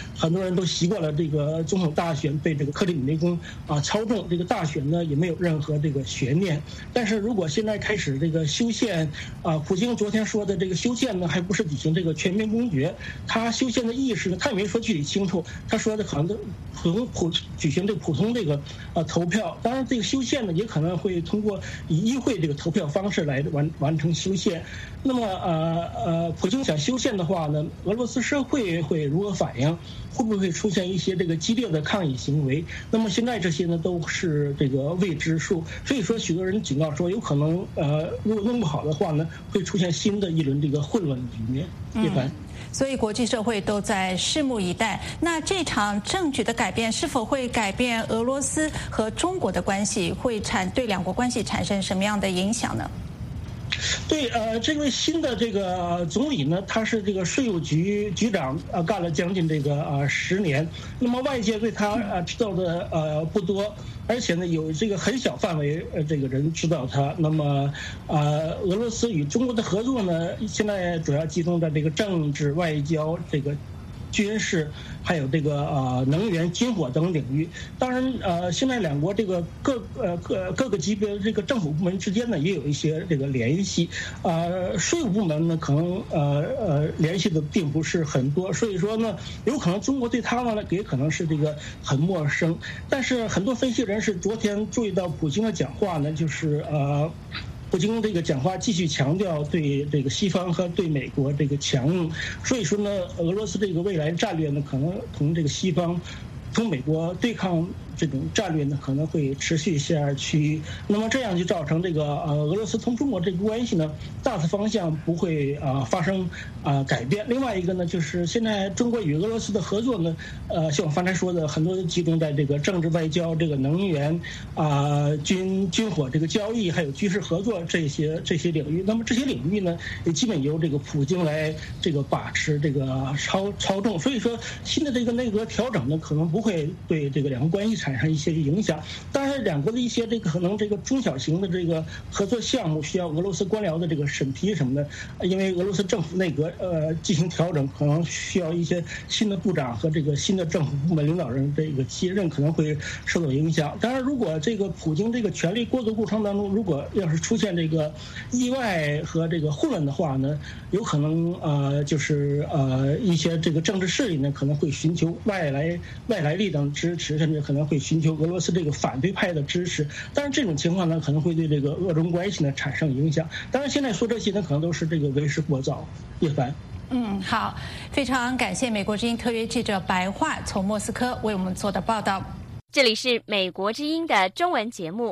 很多人都习惯了这个总统大选被这个克里姆林宫啊操纵，这个大选呢也没有任何这个悬念。但是如果现在开始这个修宪啊，普京昨天说的这个修宪呢，还不是举行这个全民公决，他修宪的意识呢，他也没说具体清楚，他说的可能普通普举行这个普通这个呃投票，当然这个修宪呢也可能会通过以议会这个投票方式来完完成修宪。那么呃呃，普京想修宪的话呢，俄罗斯社会会如何反应？会不会出现一些这个激烈的抗议行为？那么现在这些呢都是这个未知数，所以说许多人警告说，有可能呃，如果弄不好的话呢，会出现新的一轮这个混乱的局面。叶凡。 所以国际社会都在拭目以待。那这场政局的改变是否会改变俄罗斯和中国的关系，会产对两国关系产生什么样的影响呢？ 对，呃，这位新的这个总理呢，他是这个税务局局长，呃，干了将近这个呃十年。那么外界对他呃知道的呃不多，而且呢有这个很小范围呃这个人知道他。那么呃，俄罗斯与中国的合作呢，现在主要集中在这个政治、外交、这个军事，还有这个呃能源、军火等领域。当然，呃，现在两国这个各呃各各个级别的这个政府部门之间呢，也有一些这个联系。呃，税务部门呢，可能呃呃联系的并不是很多，所以说呢，有可能中国对他们呢，也可能是这个很陌生。但是很多分析人士昨天注意到普京的讲话呢，就是呃。普京这个讲话继续强调对这个西方和对美国这个强硬，所以说呢，俄罗斯这个未来战略呢，可能同这个西方、同美国对抗这种战略呢，可能会持续下去。那么这样就造成这个呃俄罗斯同中国这个关系呢，大致方向不会啊、呃、发生啊、呃、改变。另外一个呢，就是现在中国与俄罗斯的合作呢，呃，像我刚才说的，很多都集中在这个政治、外交、这个能源啊、呃、军军火这个交易，还有军事合作这些这些领域。那么这些领域呢，也基本由这个普京来这个把持这个操操纵。所以说，新的这个内阁调整呢，可能不会对这个两国关系产生一些影响。当然，两国的一些这个可能这个中小型的这个合作项目需要俄罗斯官僚的这个审批什么的，因为俄罗斯政府内阁呃进行调整，可能需要一些新的部长和这个新的政府部门领导人这个接任，可能会受到影响。当然，如果这个普京这个权力过渡过程当中，如果要是出现这个意外和这个混乱的话呢，有可能呃就是呃一些这个政治势力呢可能会寻求外来外来力量支持，甚至可能会寻求俄罗斯这个反对派的支持。当然，这种情况呢可能会对这个俄中关系呢产生影响。当然，现在说这些呢可能都是这个为时过早。叶凡。 嗯，好，非常感谢美国之音特约记者白桦从莫斯科为我们做的报道。 这里是美国之音的中文节目。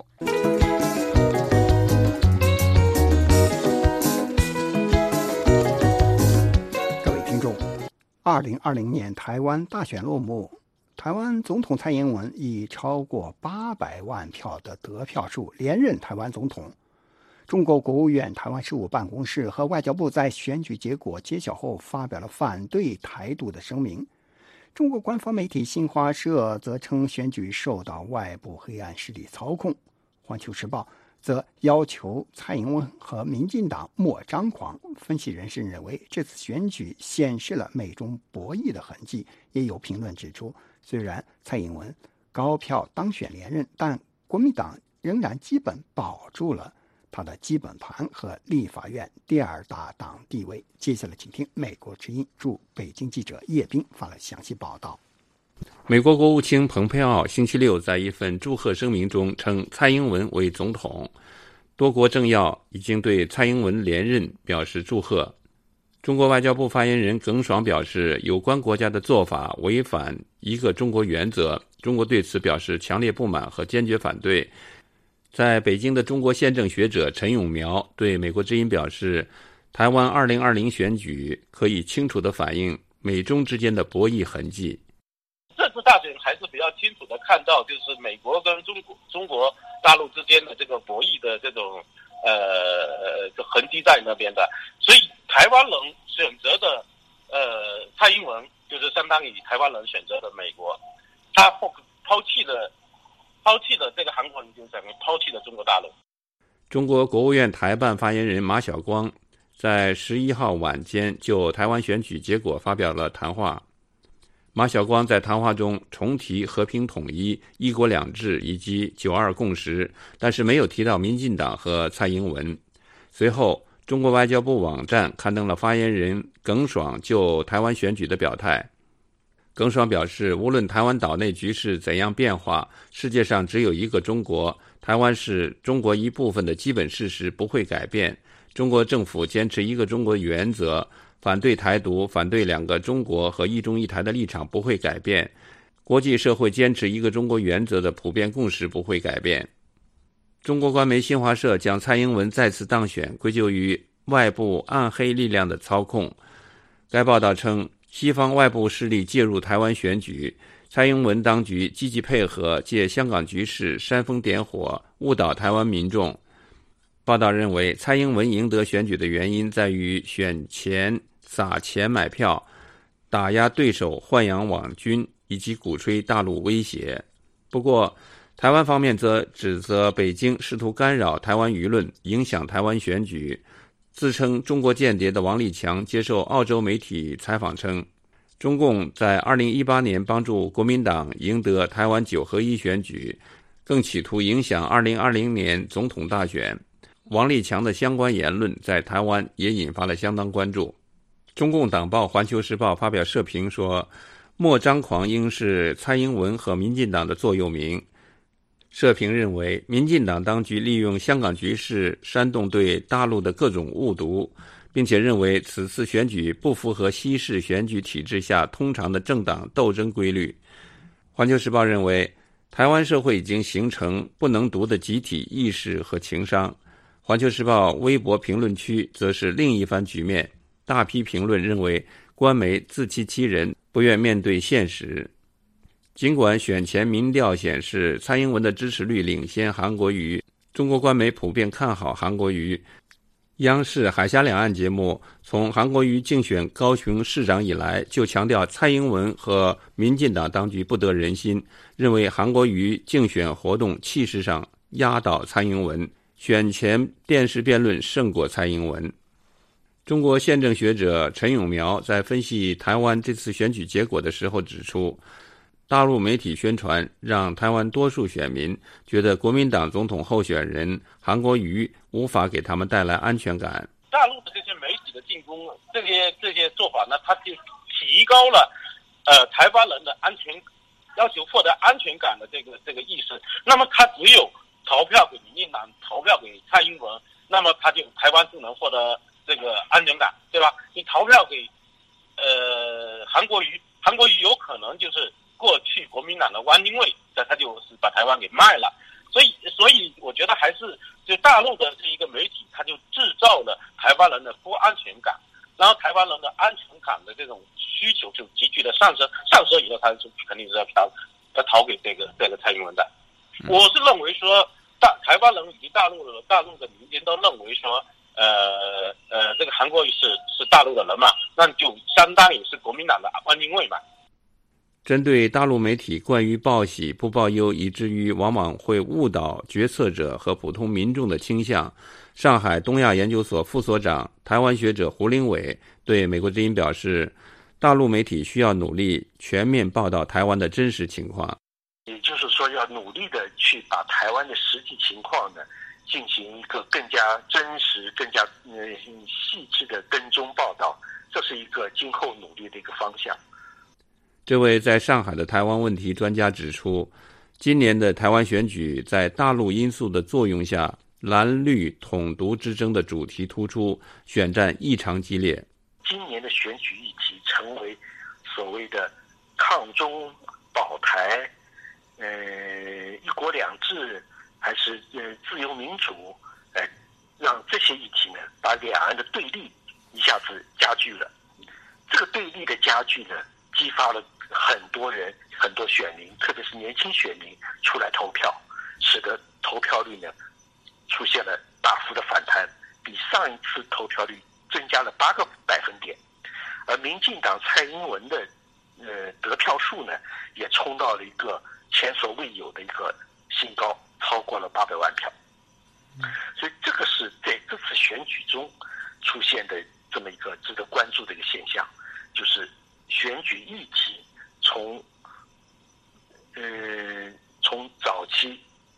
各位听众，二零二零年台湾大选落幕，台湾总统蔡英文以超过八百万票的得票数连任台湾总统。中国国务院台湾事务办公室和外交部在选举结果揭晓后发表了反对台独的声明。中国官方媒体新华社则称选举受到外部黑暗势力操控。环球时报则要求蔡英文和民进党莫张狂。分析人士认为，这次选举显示了美中博弈的痕迹。也有评论指出，虽然蔡英文高票当选连任，但国民党仍然基本保住了他的基本盘和立法院第二大党地位。接下来请听美国之音驻北京记者叶斌发了详细报道。 美国国务卿蓬佩奥星期六在一份祝贺声明中称蔡英文为总统，多国政要已经对蔡英文连任表示祝贺。中国外交部发言人耿爽表示，有关国家的做法违反一个中国原则，中国对此表示强烈不满和坚决反对。在北京的中国宪政学者陈永苗对美国之音表示，台湾二零二零选举可以清楚地反映美中之间的博弈痕迹。 这次大选还是比较清楚地看到，就是美国跟中国中国大陆之间的这个博弈的这种呃痕迹在那边的，所以台湾人选择的呃蔡英文就是相当于台湾人选择的美国，他抛抛弃了抛弃了这个韩国人，就等于抛弃了中国大陆。 中国国务院台办发言人马晓光在十一号晚间就台湾选举结果发表了谈话。 马晓光在谈话中重提和平统一、一国两制以及九二共识，但是没有提到民进党和蔡英文。随后，中国外交部网站刊登了发言人耿爽就台湾选举的表态。耿爽表示，无论台湾岛内局势怎样变化，世界上只有一个中国，台湾是中国一部分的基本事实不会改变。中国政府坚持一个中国原则，反对台独，反对两个中国和一中一台的立场不会改变。国际社会坚持一个中国原则的普遍共识不会改变。中国官媒新华社将蔡英文再次当选归咎于外部暗黑力量的操控。该报道称，西方外部势力介入台湾选举，蔡英文当局积极配合，借香港局势煽风点火，误导台湾民众。报道认为，蔡英文赢得选举的原因在于选前撒钱买票，打压对手豢养网军，以及鼓吹大陆威胁。不过，台湾方面则指责北京试图干扰台湾舆论，影响台湾选举。自称中国间谍的王立强接受澳洲媒体采访称，中共在二零一八年帮助国民党赢得台湾九合一选举，更企图影响二零二零年总统大选。王立强的相关言论在台湾也引发了相当关注。中共党报《环球时报》发表社评说，莫张狂应是蔡英文和民进党的座右铭。社评认为，民进党当局利用香港局势煽动对大陆的各种误读，并且认为此次选举不符合西式选举体制下通常的政党斗争规律。环球时报认为，台湾社会已经形成不能读的集体意识和情商。环球时报微博评论区则是另一番局面，大批评论认为官媒自欺欺人，不愿面对现实。尽管选前民调显示蔡英文的支持率领先韩国瑜，中国官媒普遍看好韩国瑜。央视海峡两岸节目从韩国瑜竞选高雄市长以来，就强调蔡英文和民进党当局不得人心，认为韩国瑜竞选活动气势上压倒蔡英文，选前电视辩论胜过蔡英文。中国宪政学者陈永苗在分析台湾这次选举结果的时候指出，大陆媒体宣传让台湾多数选民觉得国民党总统候选人韩国瑜无法给他们带来安全感。 大陆的这些媒体的进攻，这些这些做法呢，它就提高了呃台湾人的安全要求，获得安全感的这个这个意识。那么他只有投票给民进党，投票给蔡英文，那么他就台湾就能获得这个安全感，对吧？你投票给呃韩国瑜，韩国瑜有可能就是过去国民党的汪精卫，那他就是把台湾给卖了。所以，所以我觉得还是就大陆的这一个媒体，它就制造了台湾人的不安全感，然后台湾人的安全感的这种需求就急剧的上升，上升以后，他就肯定是要投要投给这个这个蔡英文的。我是认为说，大台湾人以及大陆的大陆的民间都认为说，呃呃，这个韩国瑜是是大陆的人嘛，那就相当于是国民党的汪精卫嘛。 针对大陆媒体关于报喜不报忧，以至于往往会误导决策者和普通民众的倾向，上海东亚研究所副所长、台湾学者胡林伟对美国之音表示，大陆媒体需要努力全面报道台湾的真实情况。 也就是说，要努力的去把台湾的实际情况呢，进行一个更加真实、更加呃细致的跟踪报道，这是一个今后努力的一个方向。 这位在上海的台湾问题专家指出，今年的台湾选举在大陆因素的作用下，蓝绿统独之争的主题突出，选战异常激烈。 今年的选举议题成为所谓的抗中保台，呃，一国两制，还是呃自由民主，呃，让这些议题呢，把两岸的对立一下子加剧了。这个对立的加剧呢，激发了很多人、很多选民，特别是年轻选民出来投票，使得投票率呢出现了大幅的反弹，比上一次投票率增加了八个百分点。而民进党蔡英文的呃得票数呢，也冲到了一个前所未有的一个新高，超过了八百万票。所以这个是在这次选举中出现的这么一个值得关注的一个现象，就是选举议题从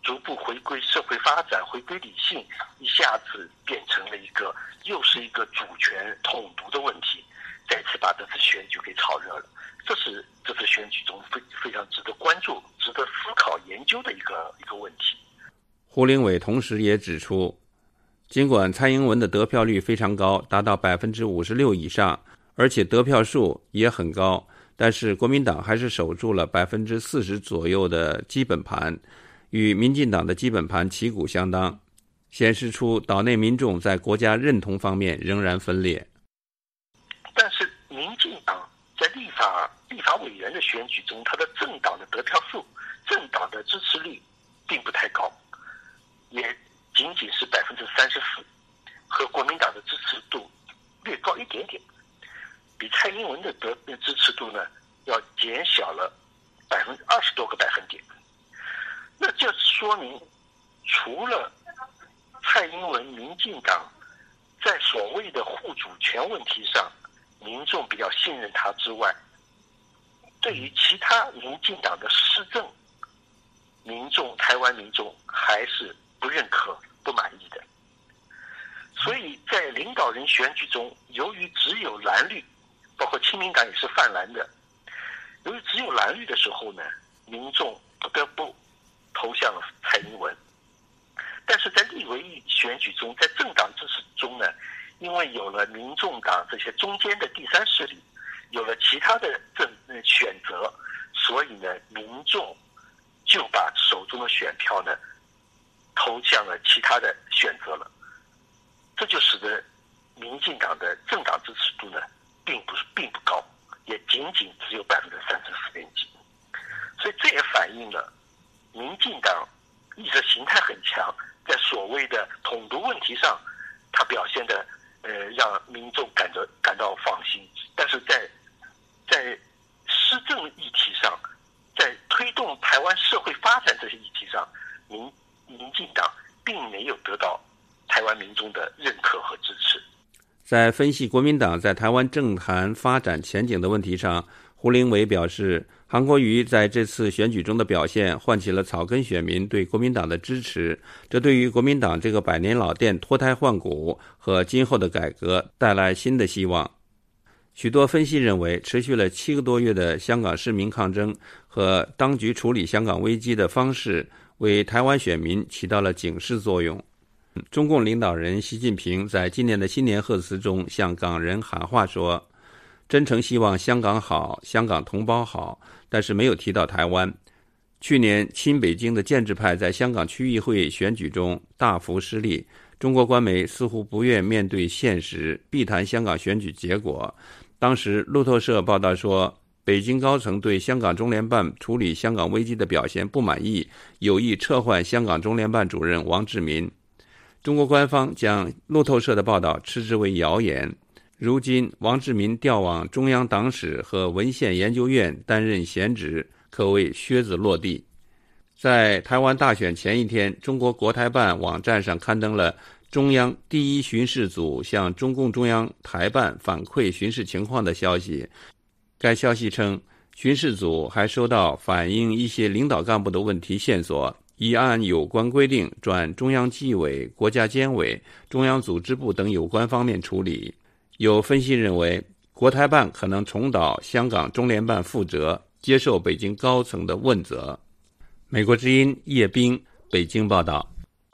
逐步回归社会发展、回归理性，一下子变成了一个又是一个主权统独的问题，再次把这次选举给炒热了。这是这次选举中非非常值得关注、值得思考研究的一个一个问题。 胡玲伟同时也指出，尽管蔡英文的得票率非常高，达到百分之五十六以上，而且得票数也很高，但是国民党还是守住了百分之四十左右的基本盘，与民进党的基本盘旗鼓相当，显示出岛内民众在国家认同方面仍然分裂。 但是民进党在立法立法委员的选举中，他的政党的得票数、政党的支持率并不太高，也仅仅是百分之三十四，和国民党的支持度略高一点点，比蔡英文的得支持度呢要减小了百分之二十多个百分点。那这说明，除了蔡英文民进党在所谓的护主权问题上，民众比较信任他之外，对于其他民进党的施政，民众台湾民众还是不认可、不满意的。所以在领导人选举中，由于只有蓝绿，包括亲民党也是泛蓝的，由于只有蓝绿的时候呢，民众不得不投向了蔡英文。但是在立委选举中，在政党支持中呢，因为有了民众党这些中间的第三势力，有了其他的政选择，所以呢，民众就把手中的选票呢投向了其他的选择了，这就使得民进党的政党支持度呢并不是并不高，也仅仅只有百分之三十四点几。所以这也反映了民进党意识形态很强，在所谓的统独问题上，他表现的呃让民众感到感到放心，但是在在施政议题上，在推动台湾社会发展这些议题上，民民进党并没有得到台湾民众的认可和支持。 在分析国民党在台湾政坛发展前景的问题上，胡玲伟表示，韩国瑜在这次选举中的表现唤起了草根选民对国民党的支持，这对于国民党这个百年老店脱胎换骨和今后的改革带来新的希望。许多分析认为，持续了七个多月的香港市民抗争和当局处理香港危机的方式为台湾选民起到了警示作用。中共领导人习近平在今年的新年贺词中向港人喊话说，真诚希望香港好，香港同胞好，但是没有提到台湾。去年亲北京的建制派在香港区议会选举中大幅失利，中国官媒似乎不愿面对现实，避谈香港选举结果。当时路透社报道说，北京高层对香港中联办处理香港危机的表现不满意，有意撤换香港中联办主任王志民。中国官方将路透社的报道斥之为谣言。如今王志民调往中央党史和文献研究院担任闲职，可谓靴子落地。在台湾大选前一天，中国国台办网站上刊登了中央第一巡视组向中共中央台办反馈巡视情况的消息。该消息称，巡视组还收到反映一些领导干部的问题线索，已按有关规定转中央纪委、国家监委、中央组织部等有关方面处理。有分析认为，国台办可能重蹈香港中联办覆辙，接受北京高层的问责。美国之音叶冰，北京报道。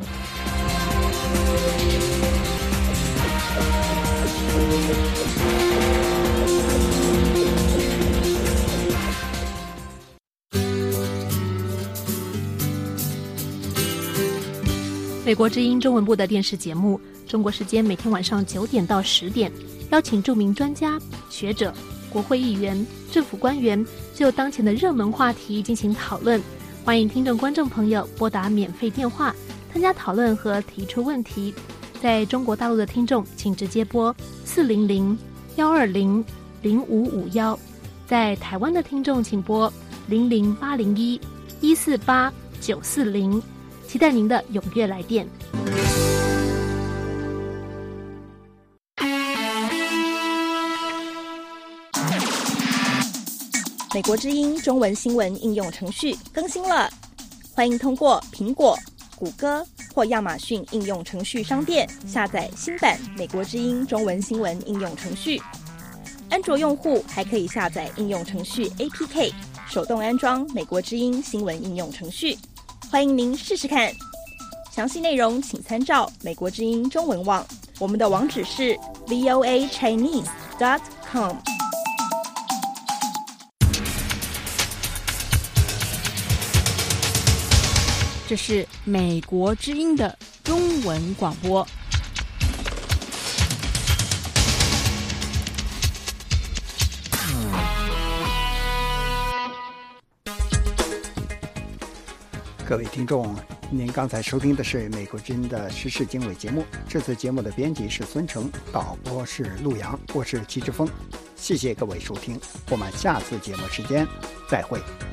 美国之音中文部的电视节目，中国时间每天晚上九点到十点，邀请著名专家、学者、国会议员、政府官员就当前的热门话题进行讨论。欢迎听众观众朋友拨打免费电话参加讨论和提出问题。在中国大陆的听众，请直接拨四零零幺二零零五五幺；在台湾的听众，请拨零零八零一一四八九四零。期待您的踊跃来电。 美国之音中文新闻应用程序更新了， 欢迎通过苹果、谷歌或亚马逊应用程序商店下载新版美国之音中文新闻应用程序。安卓用户还可以下载应用程序 A P K， 手动安装美国之音新闻应用程序。欢迎您试试看。详细内容请参照美国之音中文网，我们的网址是 v o a chinese dot com。 这是美国之音的中文广播。 各位听众，您刚才收听的是美国之音的时事经纬节目。这次节目的编辑是孙成，导播是陆阳，我是齐志峰。谢谢各位收听，我们下次节目时间再会。